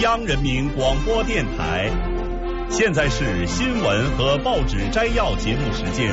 央人民广播电台。现在是新闻和报纸摘要节目时间。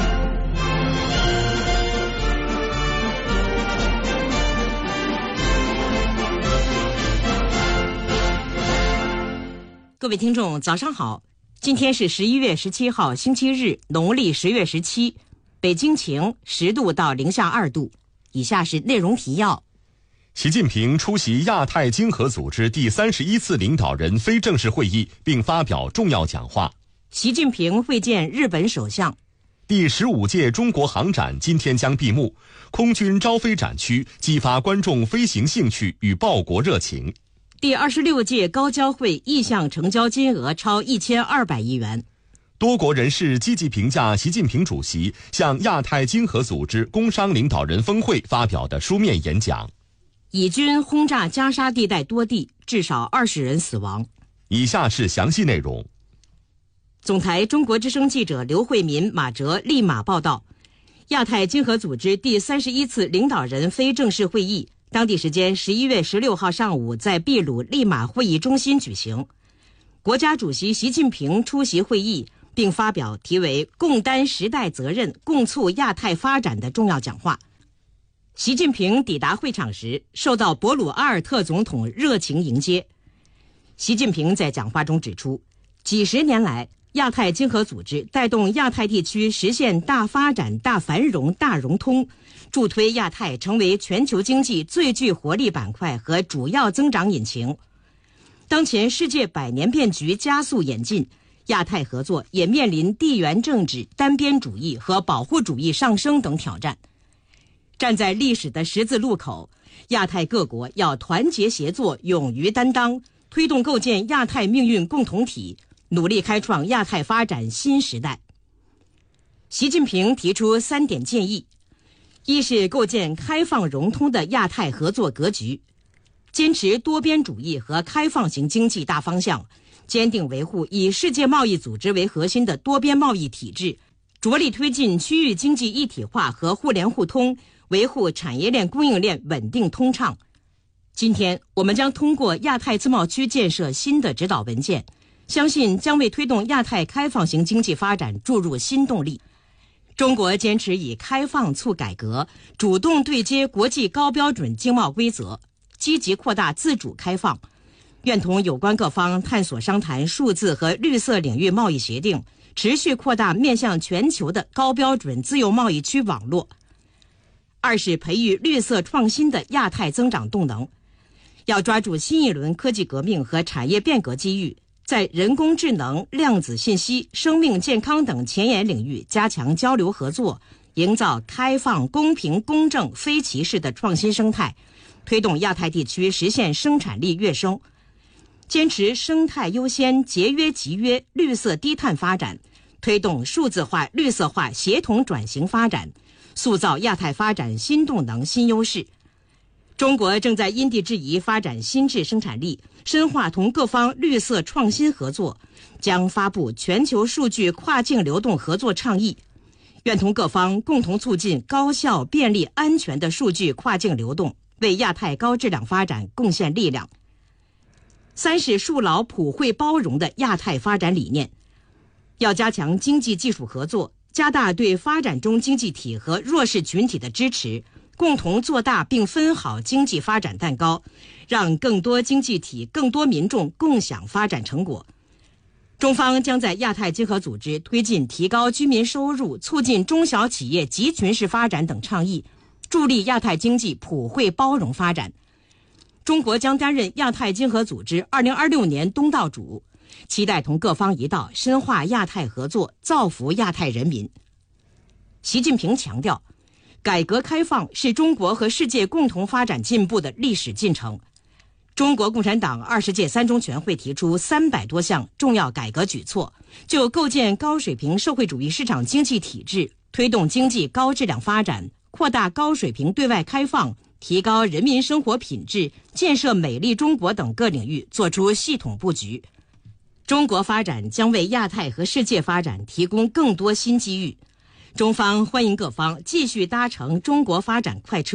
各位听众早上好，今天是11月17号星期日，农历10月17，北京晴，10度到零下2度。以下是内容提要。 习近平出席亚太经合组织第31次领导人非正式会议，并发表重要讲话。 习近平会见日本首相。 第15届中国航展今天将闭幕，空军招飞展区激发观众飞行兴趣与报国热情。 第26届高交会意向成交金额超1200亿元。 多国人士积极评价习近平主席向亚太经合组织工商领导人峰会发表的书面演讲。 以军轰炸加沙地带多地，至少20人死亡。 以下是详细内容。 总台中国之声记者刘慧民、马哲立马报道，亚太经合组织第31次领导人非正式会议当地时间11月16号上午在秘鲁利马会议中心举行。国家主席习近平出席会议，并发表题为“共担时代责任，共促亚太发展”的重要讲话。习近平抵达会场时，受到博鲁阿尔特总统热情迎接。习近平在讲话中指出，几十年来，亚太经合组织带动亚太地区实现大发展、大繁荣、大融通，助推亚太成为全球经济最具活力板块和主要增长引擎。当前世界百年变局加速演进，亚太合作也面临地缘政治、单边主义和保护主义上升等挑战。站在历史的十字路口，亚太各国要团结协作，勇于担当，推动构建亚太命运共同体，努力开创亚太发展新时代。习近平提出3点建议：一是构建开放融通的亚太合作格局，坚持多边主义和开放型经济大方向，坚定维护以世界贸易组织为核心的多边贸易体制，着力推进区域经济一体化和互联互通，维护产业链供应链稳定通畅。今天我们将通过亚太自贸区建设新的指导文件，相信将为推动亚太开放型经济发展注入新动力。中国坚持以开放促改革，主动对接国际高标准经贸规则，积极扩大自主开放，愿同有关各方探索商谈数字和绿色领域贸易协定，持续扩大面向全球的高标准自由贸易区网络。二是培育绿色创新的亚太增长动能，要抓住新一轮科技革命和产业变革机遇，在人工智能、量子信息、生命健康等前沿领域加强交流合作，营造开放、公平、公正、非歧视的创新生态，推动亚太地区实现生产力跃升。坚持生态优先、节约集约、绿色低碳发展，推动数字化、绿色化协同转型发展，塑造亚太发展新动能、新优势。中国正在因地制宜发展新质生产力，深化同各方绿色创新合作，将发布全球数据跨境流动合作倡议，愿同各方共同促进高效、便利、安全的数据跨境流动，为亚太高质量发展贡献力量。三是树牢普惠包容的亚太发展理念，要加强经济技术合作，加大对发展中经济体和弱势群体的支持，共同做大并分好经济发展蛋糕，让更多经济体、更多民众共享发展成果。中方将在亚太经合组织推进提高居民收入、促进中小企业集群式发展等倡议，助力亚太经济普惠包容发展。中国将担任亚太经合组织2026年东道主，期待同各方一道深化亚太合作，造福亚太人民。习近平强调，改革开放是中国和世界共同发展进步的历史进程。中国共产党20届3中全会提出300多项重要改革举措，就构建高水平社会主义市场经济体制，推动经济高质量发展，扩大高水平对外开放，提高人民生活品质，建设美丽中国等各领域做出系统布局。中国发展将为亚太和世界发展提供更多新机遇。中方欢迎各方继续搭乘中国发展快车，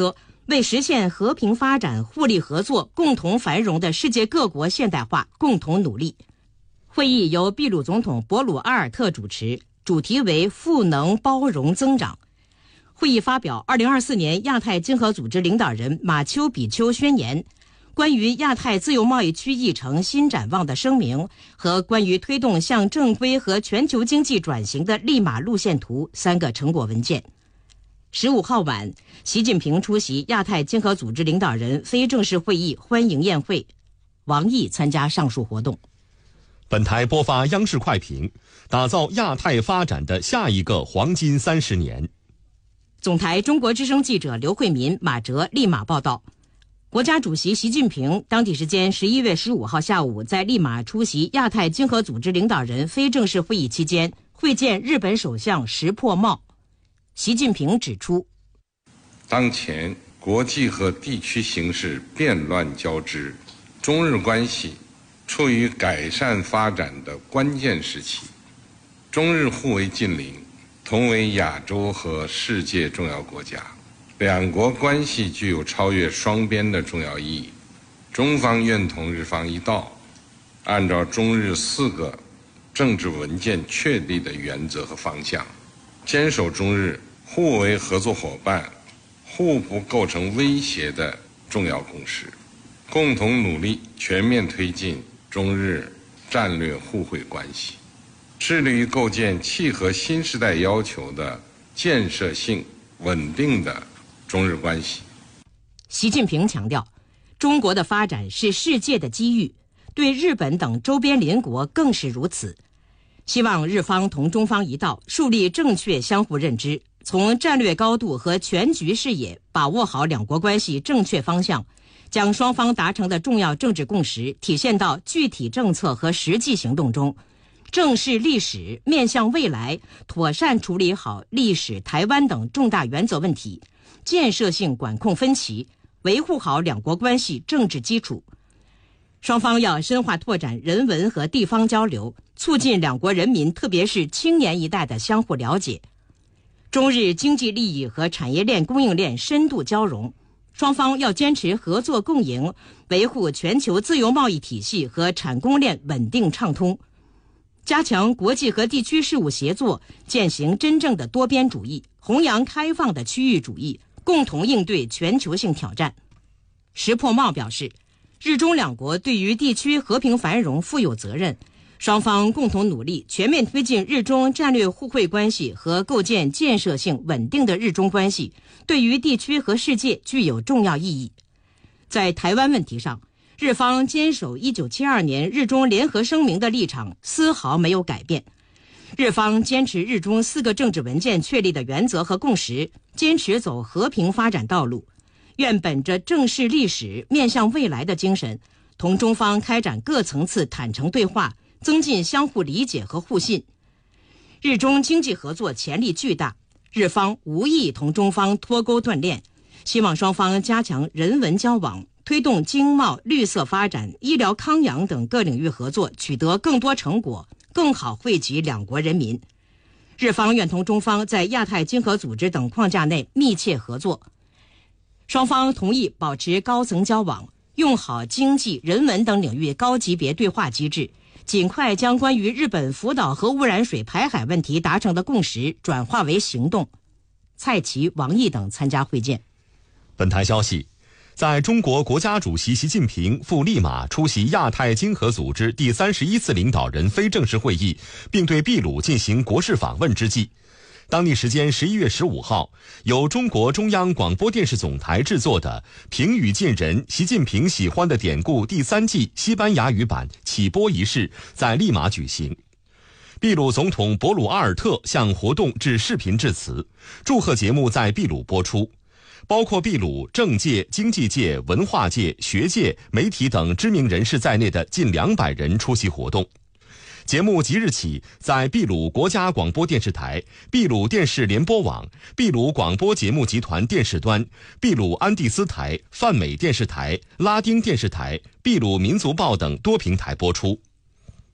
为实现和平发展、互利合作、共同繁荣的世界各国现代化共同努力。会议由秘鲁总统博鲁阿尔特主持，主题为赋能包容增长。会议发表2024年亚太经合组织领导人马丘比丘宣言、关于亚太自由贸易区议程新展望的声明和关于推动向正规和全球经济转型的利马路线图3个成果文件。15号晚，习近平出席亚太经合组织领导人非正式会议欢迎宴会，王毅参加上述活动。 本台播发央视快评，打造亚太发展的下一个黄金30年。 总台中国之声记者刘慧民、马哲利马报道，国家主席习近平当地时间11月15号下午在利马出席亚太经合组织领导人非正式会议期间，会见日本首相石破茂。习近平指出， 当前国际和地区形势变乱交织，中日关系处于改善发展的关键时期，中日互为近邻，同为亚洲和世界重要国家，两国关系具有超越双边的重要意义。中方愿同日方一道，按照中日4个政治文件确立的原则和方向，坚守中日互为合作伙伴、互不构成威胁的重要共识，共同努力全面推进中日战略互惠关系，致力于构建契合新时代要求的建设性、稳定的中日关系。 习近平强调，中国的发展是世界的机遇，对日本等周边邻国更是如此。希望日方同中方一道，树立正确相互认知，从战略高度和全局视野把握好两国关系正确方向，将双方达成的重要政治共识体现到具体政策和实际行动中，正视历史，面向未来，妥善处理好历史、台湾等重大原则问题，建设性管控分歧，维护好两国关系政治基础。双方要深化拓展人文和地方交流，促进两国人民特别是青年一代的相互了解。中日经济利益和产业链供应链深度交融，双方要坚持合作共赢，维护全球自由贸易体系和产供链稳定畅通，加强国际和地区事务协作，践行真正的多边主义，弘扬开放的区域主义，共同应对全球性挑战。石破茂表示，日中两国对于地区和平繁荣负有责任，双方共同努力，全面推进日中战略互惠关系和构建建设性稳定的日中关系，对于地区和世界具有重要意义。在台湾问题上，日方坚守1972年日中联合声明的立场丝毫没有改变，日方坚持日中4个政治文件确立的原则和共识，坚持走和平发展道路，愿本着正视历史、面向未来的精神，同中方开展各层次坦诚对话，增进相互理解和互信。日中经济合作潜力巨大，日方无意同中方脱钩断链，希望双方加强人文交往，推动经贸、绿色发展、医疗康养等各领域合作取得更多成果，更好惠及两国人民。日方愿同中方在亚太经合组织等框架内密切合作。双方同意保持高层交往，用好经济、人文等领域高级别对话机制，尽快将关于日本福岛核污染水排海问题达成的共识转化为行动。蔡奇、王毅等参加会见。 本台消息，在中国国家主席习近平赴利马出席亚太经合组织第31次领导人非正式会议，并对秘鲁进行国事访问之际，当地时间11月15号，由中国中央广播电视总台制作的《评语近人习近平喜欢的典故》第3季西班牙语版起播仪式在利马举行。秘鲁总统博鲁阿尔特向活动致视频致辞，祝贺节目在秘鲁播出。包括秘鲁政界、经济界、文化界、学界、媒体等知名人士在内的近200人出席活动。节目即日起在秘鲁国家广播电视台、秘鲁电视联播网、秘鲁广播节目集团电视端、秘鲁安第斯台、泛美电视台、拉丁电视台、秘鲁民族报等多平台播出。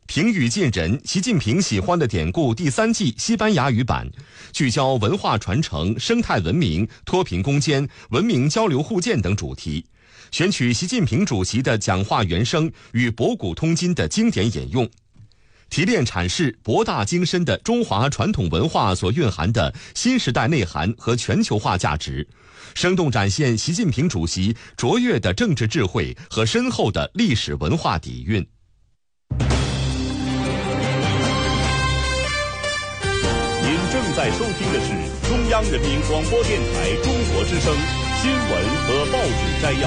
平语近人，习近平喜欢的典故第3季西班牙语版，聚焦文化传承、生态文明、脱贫攻坚、文明交流互鉴等主题，选取习近平主席的讲话原声与博古通今的经典引用，提炼阐释博大精深的中华传统文化所蕴含的新时代内涵和全球化价值，生动展现习近平主席卓越的政治智慧和深厚的历史文化底蕴。 您正在收听的是中央人民广播电台中国之声新闻和报纸摘要。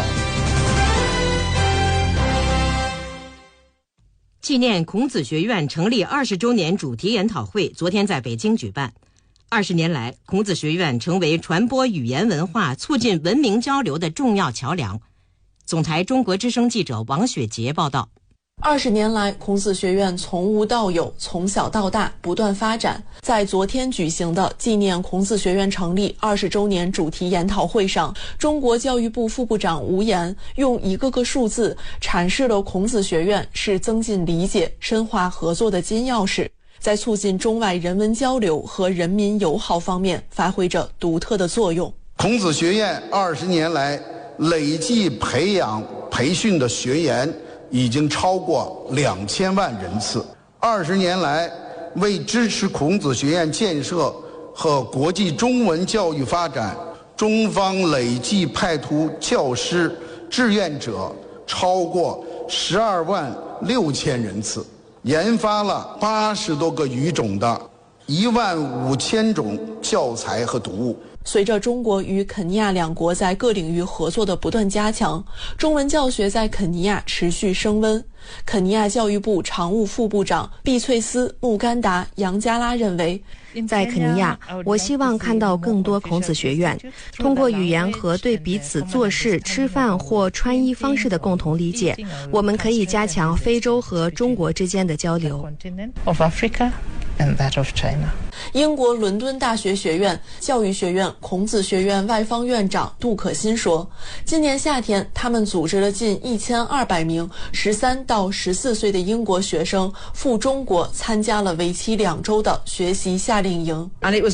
纪念孔子学院成立20周年主题研讨会昨天在北京举办。20年来，孔子学院成为传播语言文化、促进文明交流的重要桥梁。总台中国之声记者王雪杰报道。 20年来，孔子学院从无到有，从小到大不断发展。在昨天举行的纪念孔子学院成立20周年主题研讨会上，中国教育部副部长吴岩用一个个数字阐释了孔子学院是增进理解、深化合作的金钥匙，在促进中外人文交流和人民友好方面发挥着独特的作用。 孔子学院20年来累计培养培训的学员已经超过2000万人次。20年来，为支持孔子学院建设和国际中文教育发展，中方累计派出教师、志愿者超过12万6千人次，研发了80多个语种的15000种教材和读物。 随着中国与肯尼亚两国在各领域合作的不断加强，中文教学在肯尼亚持续升温。肯尼亚教育部常务副部长毕翠斯·穆甘达·杨加拉认为， 在肯尼亚，我希望看到更多孔子学院，通过语言和对彼此做事、吃饭或穿衣方式的共同理解，我们可以加强非洲和中国之间的交流。 英国伦敦大学学院教育学院孔子学院外方院长杜可欣说，今年夏天他们组织了近1200名13到14岁的英国学生赴中国参加了为期2周的学习夏令营。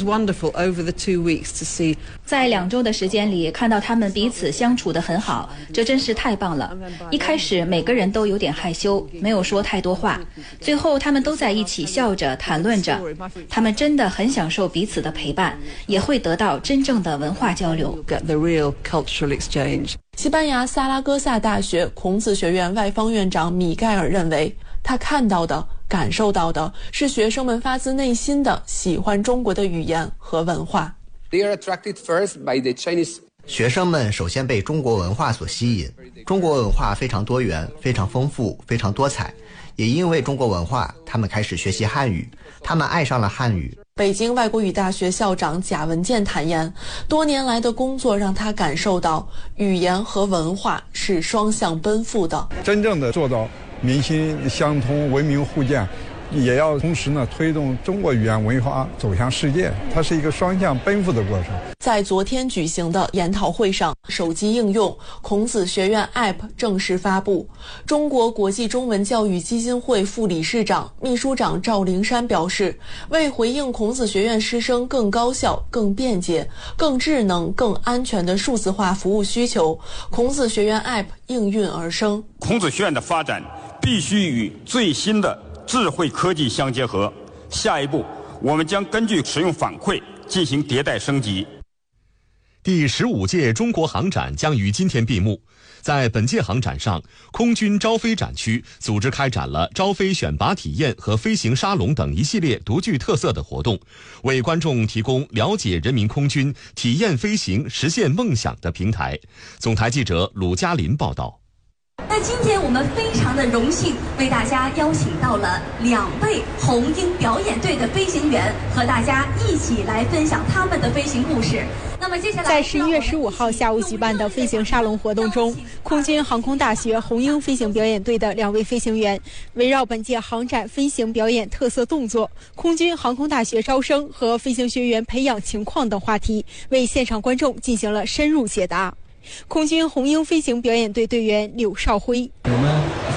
在2周的时间里，看到他们彼此相处得很好，这真是太棒了。一开始每个人都有点害羞，没有说太多话，最后他们都在一起笑着谈论着，他们真的很享受彼此的陪伴，也会得到真正的文化交流。 西班牙萨拉戈萨大学孔子学院外方院长米盖尔认为，他看到的、感受到的是学生们发自内心的喜欢中国的语言和文化。 学生们首先被中国文化所吸引，中国文化非常多元、非常丰富、非常多彩，也因为中国文化，他们开始学习汉语，他们爱上了汉语。 北京外国语大学校长贾文健坦言，多年来的工作让他感受到语言和文化是双向奔赴的。 真正的做到民心相通、文明互鉴，也要同时推动中国语言文化走向世界，它是一个双向奔赴的过程。 在昨天举行的研讨会上，手机应用孔子学院 App 正式发布。中国国际中文教育基金会副理事长、秘书长赵灵山表示，为回应孔子学院师生更高效、更便捷、更智能、更安全的数字化服务需求，孔子学院 App 应运而生。 孔子学院的发展必须与最新的智慧科技相结合，下一步我们将根据使用反馈进行迭代升级。 第15届中国航展将于今天闭幕。在本届航展上，空军招飞展区组织开展了招飞选拔体验和飞行沙龙等一系列独具特色的活动，为观众提供了解人民空军、体验飞行、实现梦想的平台。总台记者鲁嘉林报道。 那今天我们非常的荣幸，为大家邀请到了2位红鹰表演队的飞行员，和大家一起来分享他们的飞行故事。那么接下来， 在11月15号下午举办的飞行沙龙活动中，空军航空大学红鹰飞行表演队的2位飞行员，围绕本届航展飞行表演特色动作、空军航空大学招生和飞行学员培养情况等话题，为现场观众进行了深入解答。空军红鹰飞行表演队队员柳少辉： 我们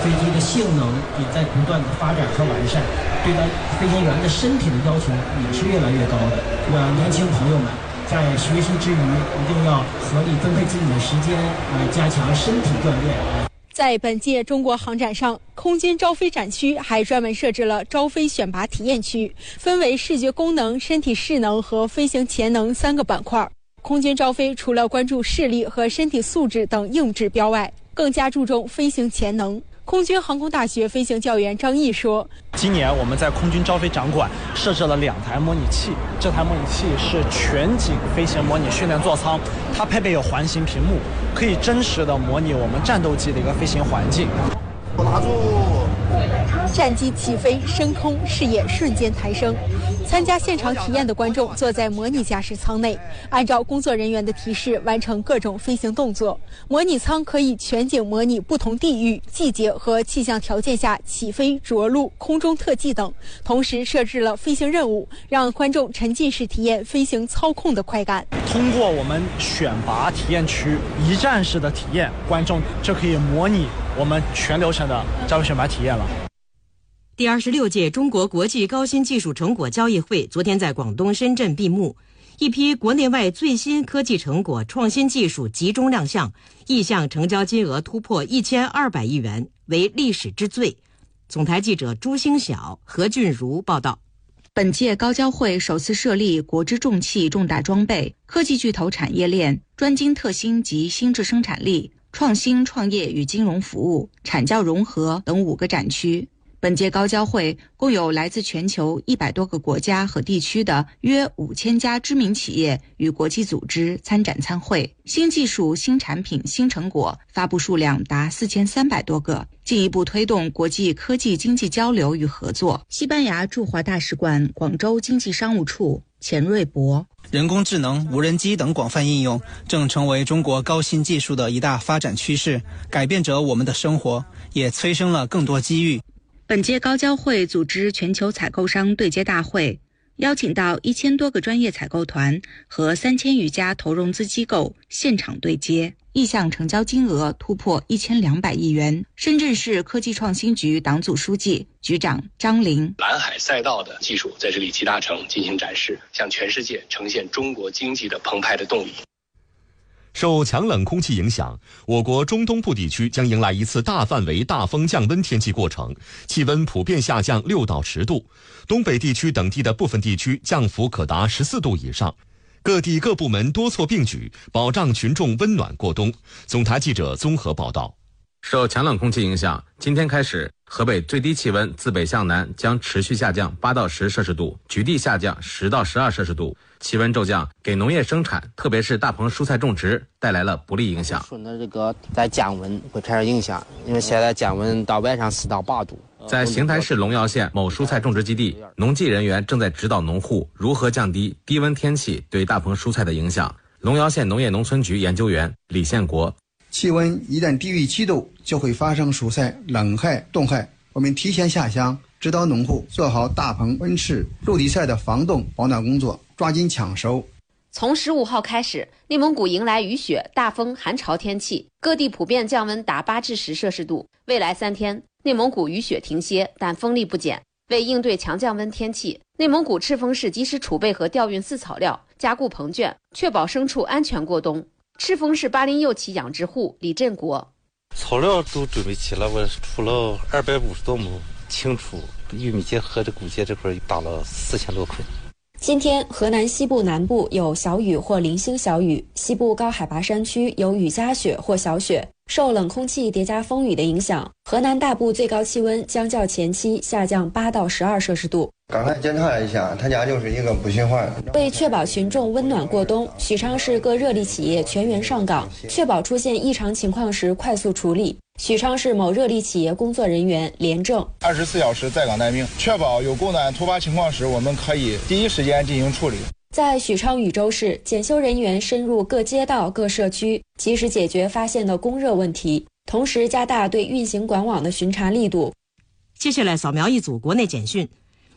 飞机的性能也在不断的发展和完善，对待飞行员的身体的要求也是越来越高的。年轻朋友们在学习之余，一定要合理分配自己的时间，来加强身体锻炼。 在本届中国航展上，空军招飞展区还专门设置了招飞选拔体验区，分为视觉功能、身体势能和飞行潜能3个板块。空军招飞除了关注视力和身体素质等硬指标外，更加注重飞行潜能。空军航空大学飞行教员张毅说， 今年我们在空军招飞展馆设置了2台模拟器，这台模拟器是全景飞行模拟训练座舱，它配备有环形屏幕，可以真实的模拟我们战斗机的一个飞行环境。 拿住！战机起飞升空，视野瞬间抬升。参加现场体验的观众坐在模拟驾驶舱内，按照工作人员的提示完成各种飞行动作。模拟舱可以全景模拟不同地域、季节和气象条件下起飞、着陆、空中特技等，同时设置了飞行任务，让观众沉浸式体验飞行操控的快感。 通过我们选拔体验区一站式的体验，观众就可以模拟我们全流程的招飞选拔体验了。 第26届中国国际高新技术成果交易会昨天在广东深圳闭幕，一批国内外最新科技成果、创新技术集中亮相，意向成交金额突破1200亿元，为历史之最。总台记者朱星晓、何俊如报道。 本届高交会首次设立国之重器重大装备、科技巨头产业链、专精特新及新质生产力、创新创业与金融服务、产教融合等5个展区。本届高交会共有来自全球100多个国家和地区的约5000家知名企业与国际组织参展参会，新技术、新产品、新成果发布数量达4300多个，进一步推动国际科技经济交流与合作。西班牙驻华大使馆广州经济商务处钱瑞博： 人工智能、无人机等广泛应用正成为中国高新技术的一大发展趋势，改变着我们的生活，也催生了更多机遇。 本届高交会组织全球采购商对接大会，邀请到1000多个专业采购团和3000余家投融资机构现场对接，意向成交金额突破1200亿元。深圳市科技创新局党组书记、局长张林： 蓝海赛道的技术在这里集大成进行展示，向全世界呈现中国经济的澎湃的动力。 受强冷空气影响，我国中东部地区将迎来一次大范围大风降温天气过程，气温普遍下降6到10度，东北地区等地的部分地区降幅可达14度以上。各地各部门多措并举，保障群众温暖过冬。总台记者综合报道。 受强冷空气影响，今天开始，河北最低气温自北向南将持续下降8到10摄氏度，局地下降10到12摄氏度。气温骤降给农业生产，特别是大棚蔬菜种植带来了不利影响。 这个在降温会产生影响，因为现在降温到晚上4到8度。 在邢台市龙窑县某蔬菜种植基地，农技人员正在指导农户如何降低低温天气对大棚蔬菜的影响。龙窑县农业农村局研究员李宪国： 气温一旦低于7度，就会发生蔬菜冷害、冻害。我们提前下乡，指导农户做好大棚温室、陆地菜的防冻保暖工作，抓紧抢收。 从15号开始，内蒙古迎来雨雪、大风、寒潮天气，各地普遍降温达8至10摄氏度。未来3天，内蒙古雨雪停歇，但风力不减。为应对强降温天气，内蒙古赤峰市及时储备和调运饲草料，加固棚圈，确保牲畜安全过冬。赤峰市巴林幼企养殖户李振国： 草料都准备齐了，我出了250多亩青储，玉米秸和这谷秸这块打了4000多捆。 今天，河南西部南部有小雨或零星小雨，西部高海拔山区有雨夹雪或小雪。受冷空气叠加风雨的影响，河南大部最高气温将较前期下降8到12摄氏度。 刚才检查了一下，他家就是一个不循环。 为确保群众温暖过冬，许昌市各热力企业全员上岗，确保出现异常情况时快速处理。许昌市某热力企业工作人员连正 ：24小时在岗待命，确保有供暖突发情况时，我们可以第一时间进行处理。 在许昌禹州市，检修人员深入各街道、各社区，及时解决发现的供热问题，同时加大对运行管网的巡查力度。 接下来扫描一组国内简讯。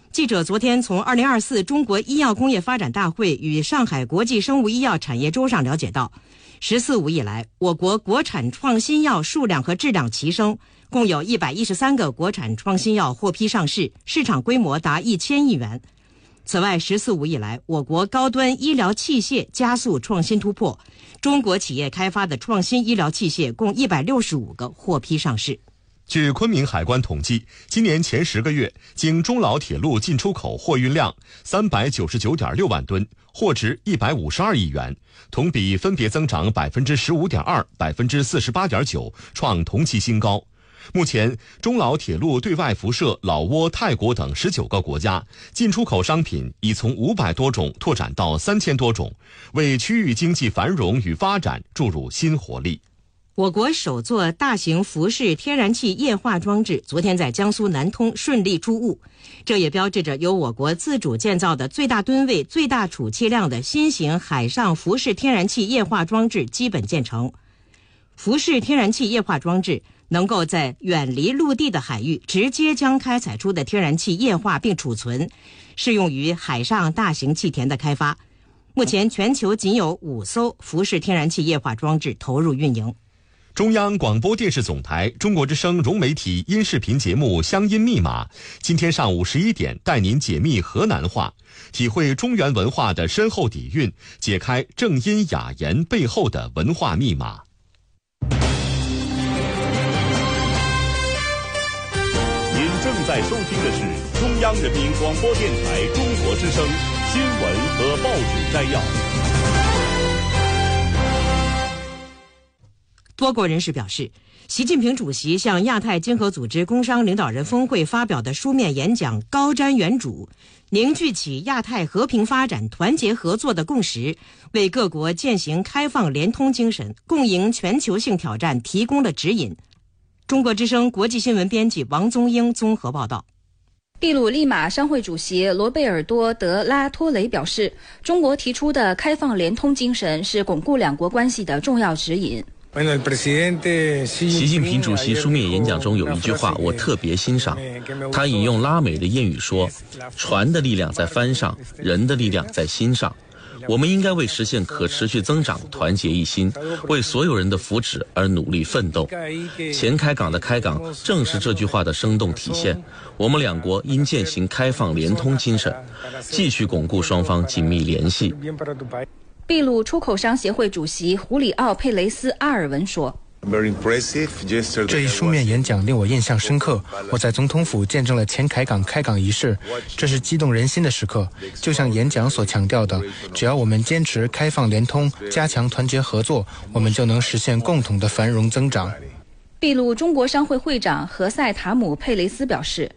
记者昨天从2024中国医药工业发展大会与上海国际生物医药产业周上了解到，“14·5”以来，我国国产创新药数量和质量齐升，共有113个国产创新药获批上市，市场规模达1000亿元。此外，“14·5”以来，我国高端医疗器械加速创新突破，中国企业开发的创新医疗器械共165个获批上市。 据昆明海关统计，今年前10个月，经中老铁路进出口货运量399.6万吨，货值152亿元，同比分别增长15.2%、48.9%，创同期新高。目前，中老铁路对外辐射老挝、泰国等19个国家，进出口商品已从500多种拓展到3000多种，为区域经济繁荣与发展注入新活力。 我国首座大型浮式天然气液化装置昨天在江苏南通顺利出坞，这也标志着由我国自主建造的最大吨位、最大储气量的新型海上浮式天然气液化装置基本建成。浮式天然气液化装置能够在远离陆地的海域直接将开采出的天然气液化并储存，适用于海上大型气田的开发。目前全球仅有5艘浮式天然气液化装置投入运营。 中央广播电视总台中国之声融媒体音视频节目《乡音密码》，今天上午11点带您解密河南话，体会中原文化的深厚底蕴，解开正音雅言背后的文化密码。 您正在收听的是中央人民广播电台中国之声新闻和报纸摘要。 多国人士表示，习近平主席向亚太经合组织工商领导人峰会发表的书面演讲高瞻远瞩，凝聚起亚太和平发展、团结合作的共识，为各国践行开放联通精神、共赢全球性挑战提供了指引。中国之声国际新闻编辑王宗英综合报道。 秘鲁利马商会主席罗贝尔多·德拉托雷表示，中国提出的开放联通精神是巩固两国关系的重要指引。 习近平主席书面演讲中有一句话我特别欣赏，他引用拉美的谚语说，船的力量在帆上，人的力量在心上。我们应该为实现可持续增长团结一心，为所有人的福祉而努力奋斗。前开港的开港正是这句话的生动体现。我们两国应践行开放联通精神，继续巩固双方紧密联系。 秘鲁出口商协会主席胡里奥·佩雷斯·阿尔文说， 这一书面演讲令我印象深刻，我在总统府见证了前凯港开港仪式，这是激动人心的时刻。就像演讲所强调的，只要我们坚持开放联通，加强团结合作，我们就能实现共同的繁荣增长。 秘鲁中国商会会长何塞塔姆·佩雷斯表示，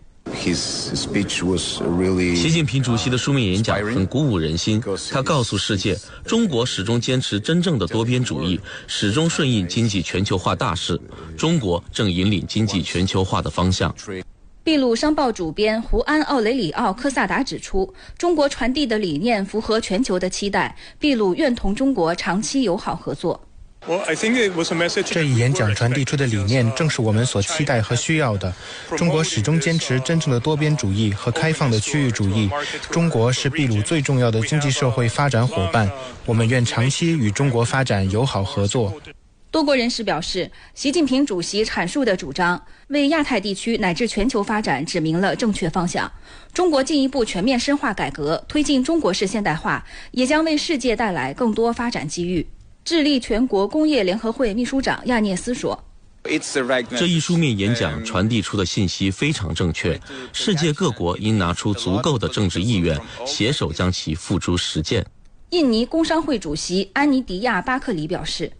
习近平主席的书面演讲很鼓舞人心，他告诉世界，中国始终坚持真正的多边主义，始终顺应经济全球化大势，中国正引领经济全球化的方向。 秘鲁商报主编胡安·奥雷里奥·科萨达指出，中国传递的理念符合全球的期待，秘鲁愿同中国长期友好合作。 这一演讲传递出的理念正是我们所期待和需要的。中国始终坚持真正的多边主义和开放的区域主义。中国是秘鲁最重要的经济社会发展伙伴，我们愿长期与中国发展友好合作。 多国人士表示，习近平主席阐述的主张为亚太地区乃至全球发展指明了正确方向。中国进一步全面深化改革，推进中国式现代化，也将为世界带来更多发展机遇。智利全国工业联合会秘书长亚涅斯说， 这一书面演讲传递出的信息非常正确，世界各国应拿出足够的政治意愿，携手将其付诸实践。 印尼工商会主席安尼迪亚·巴克里表示，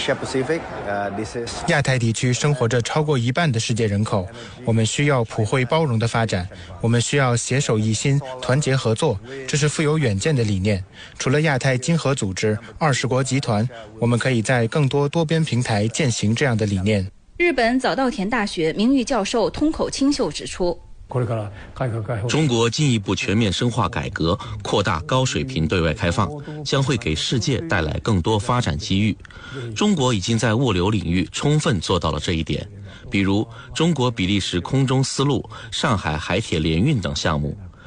亚太地区生活着超过1半的世界人口，我们需要普惠包容的发展，我们需要携手一心、团结合作，这是富有远见的理念。除了亚太经合组织、20国集团，我们可以在更多多边平台践行这样的理念。 日本早稻田大学名誉教授通口清秀指出， 中国进一步全面深化改革，扩大高水平对外开放，将会给世界带来更多发展机遇。中国已经在物流领域充分做到了这一点，比如中国比利时空中丝路、上海海铁联运等项目。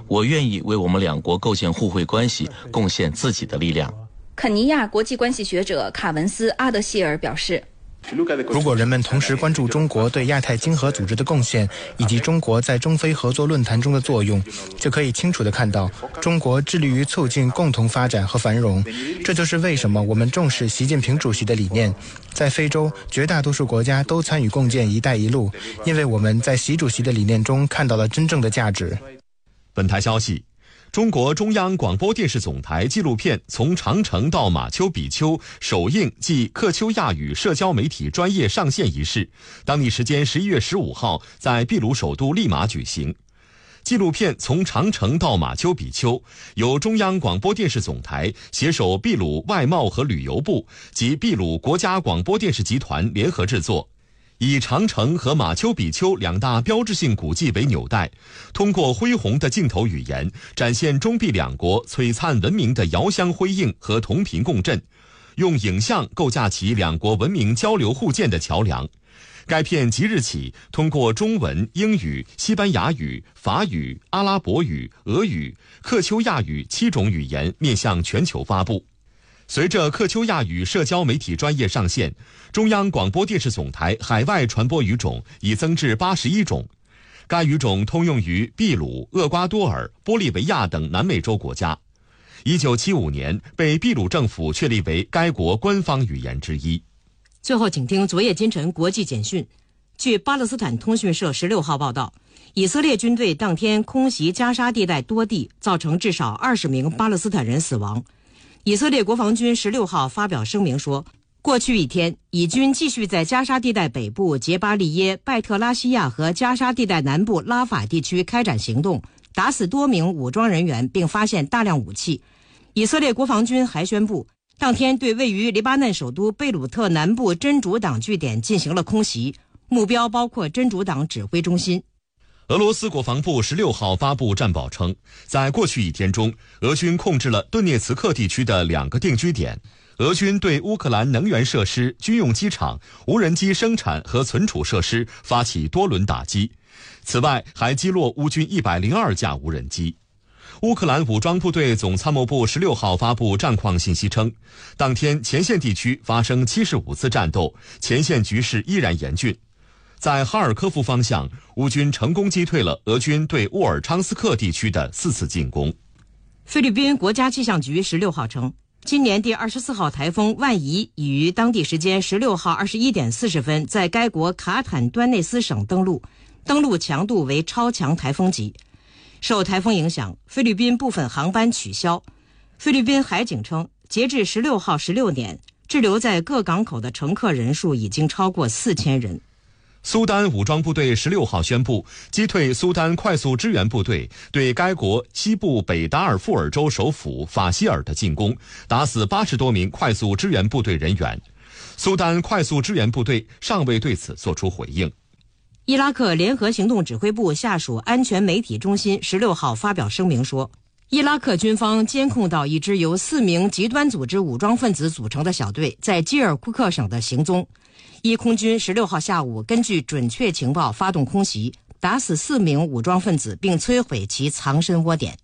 我愿意为我们两国构建互惠关系贡献自己的力量。 肯尼亚国际关系学者卡文斯·阿德希尔表示， 如果人们同时关注中国对亚太经合组织的贡献，以及中国在中非合作论坛中的作用，就可以清楚地看到，中国致力于促进共同发展和繁荣。这就是为什么我们重视习近平主席的理念。在非洲，绝大多数国家都参与共建“一带一路”，因为我们在习主席的理念中看到了真正的价值。 本台消息，中国中央广播电视总台纪录片《从长城到马丘比丘》首映暨克丘亚语社交媒体专业上线仪式，当地时间11月15号在秘鲁首都利马举行。纪录片《从长城到马丘比丘》由中央广播电视总台携手秘鲁外贸和旅游部及秘鲁国家广播电视集团联合制作，以长城和马丘比丘两大标志性古迹为纽带，通过恢宏的镜头语言，展现中秘两国璀璨文明的遥相辉映和同频共振，用影像构架起两国文明交流互鉴的桥梁。该片即日起通过中文、英语、西班牙语、法语、阿拉伯语、俄语、克丘亚语7种语言面向全球发布。随着克丘亚语社交媒体专业上线，中央广播电视总台海外传播语种已增至81种。该语种通用于秘鲁、厄瓜多尔、玻利维亚等南美洲国家。1975年被秘鲁政府确立为该国官方语言之一。 最后，请听昨夜今晨国际简讯。据巴勒斯坦通讯社16号报道，以色列军队当天空袭加沙地带多地，造成至少20名巴勒斯坦人死亡。以色列国防军16号发表声明说，过去一天，以军继续在加沙地带北部杰巴利耶、拜特拉西亚和加沙地带南部拉法地区开展行动，打死多名武装人员，并发现大量武器。以色列国防军还宣布，当天对位于黎巴嫩首都贝鲁特南部真主党据点进行了空袭，目标包括真主党指挥中心。 俄罗斯国防部16号发布战报称，在过去一天中，俄军控制了顿涅茨克地区的2个定居点。俄军对乌克兰能源设施、军用机场、无人机生产和存储设施发起多轮打击。此外，还击落乌军102架无人机。乌克兰武装部队总参谋部16号发布战况信息称，当天前线地区发生75次战斗，前线局势依然严峻。在哈尔科夫方向，乌军成功击退了俄军对乌尔昌斯克地区的4次进攻。 菲律宾国家气象局16号称，今年第24号台风万宜已于当地时间16号21点40分在该国卡坦端内斯省登陆强度为超强台风级。受台风影响，菲律宾部分航班取消。菲律宾海警称，截至16号16点，滞留在各港口的乘客人数已经超过4000人。 苏丹武装部队16号宣布击退苏丹快速支援部队对该国西部北达尔富尔州首府法希尔的进攻，打死80多名快速支援部队人员。苏丹快速支援部队尚未对此作出回应。 伊拉克联合行动指挥部下属安全媒体中心16号发表声明说，伊拉克军方监控到一支由4名极端组织武装分子组成的小队在基尔库克省的行踪。伊空军16号下午根据准确情报发动空袭，打死4名武装分子，并摧毁其藏身窝点。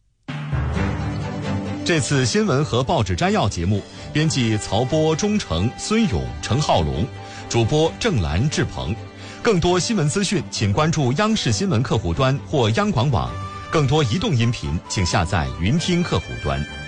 这次新闻和报纸摘要节目，编辑曹波、钟诚、孙勇、程浩龙，主播郑兰、志鹏。更多新闻资讯，请关注央视新闻客户端或央广网。更多移动音频，请下载云听客户端。